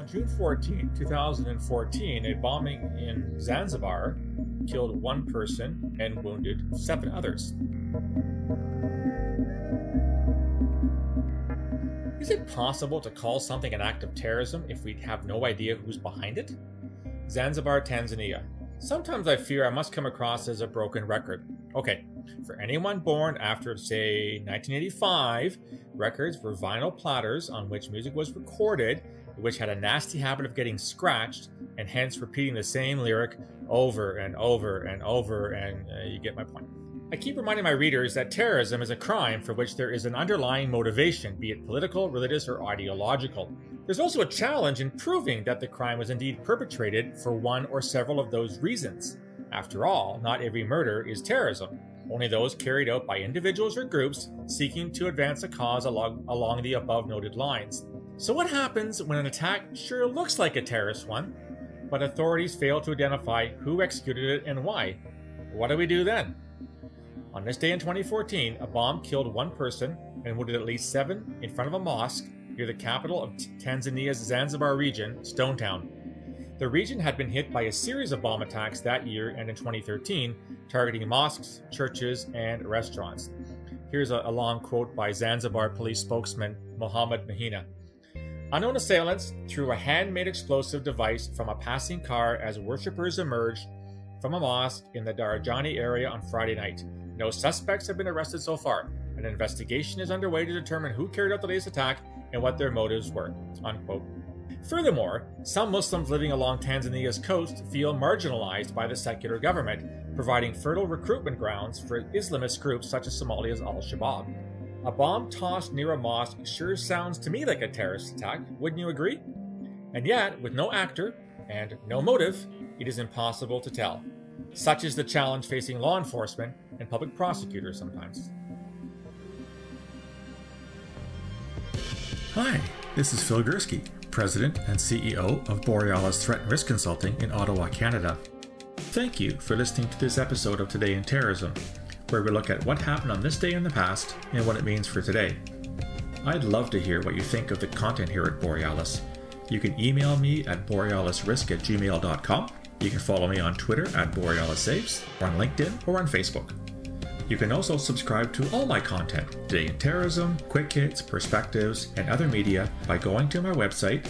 June 14, 2014, a bombing in Zanzibar killed one person and wounded 7 others. Is it possible to call something an act of terrorism if we have no idea who's behind it? Zanzibar, Tanzania. Sometimes I fear I must come across as a broken record. Okay, for anyone born after, say, 1985, records were vinyl platters on which music was recorded, which had a nasty habit of getting scratched, and hence repeating the same lyric over and over and over, and you get my point. I keep reminding my readers that terrorism is a crime for which there is an underlying motivation, be it political, religious, or ideological. There's also a challenge in proving that the crime was indeed perpetrated for one or several of those reasons. After all, not every murder is terrorism, only those carried out by individuals or groups seeking to advance a cause along the above-noted lines. So what happens when an attack sure looks like a terrorist one, but authorities fail to identify who executed it and why? What do we do then? On this day in 2014, a bomb killed one person and wounded at least 7 in front of a mosque near the capital of Tanzania's Zanzibar region, Stone Town. The region had been hit by a series of bomb attacks that year and in 2013, targeting mosques, churches, and restaurants. Here's a long quote by Zanzibar police spokesman Mohammed Mahina. Unknown assailants threw a handmade explosive device from a passing car as worshippers emerged from a mosque in the Darajani area on Friday night. No suspects have been arrested so far. An investigation is underway to determine who carried out the latest attack and what their motives were." Unquote. Furthermore, some Muslims living along Tanzania's coast feel marginalized by the secular government, providing fertile recruitment grounds for Islamist groups such as Somalia's Al-Shabaab. A bomb tossed near a mosque sure sounds to me like a terrorist attack, wouldn't you agree? And yet, with no actor and no motive, it is impossible to tell. Such is the challenge facing law enforcement and public prosecutors sometimes. Hi, this is Phil Gursky, President and CEO of Borealis Threat and Risk Consulting in Ottawa, Canada. Thank you for listening to this episode of Today in Terrorism, where we look at what happened on this day in the past and what it means for today. I'd love to hear what you think of the content here at Borealis. You can email me at borealisrisk@gmail.com. You can follow me on Twitter at BorealisSaves, or on LinkedIn, or on Facebook. You can also subscribe to all my content, Today in Terrorism, Quick Hits, Perspectives, and other media by going to my website,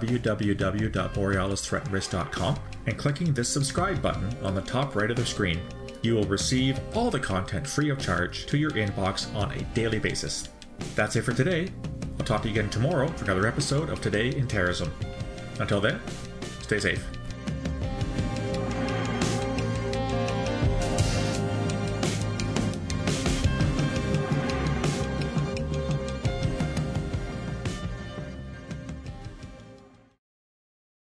www.borealisthreatandrisk.com, and clicking this subscribe button on the top right of the screen. You will receive all the content free of charge to your inbox on a daily basis. That's it for today. I'll talk to you again tomorrow for another episode of Today in Terrorism. Until then, stay safe.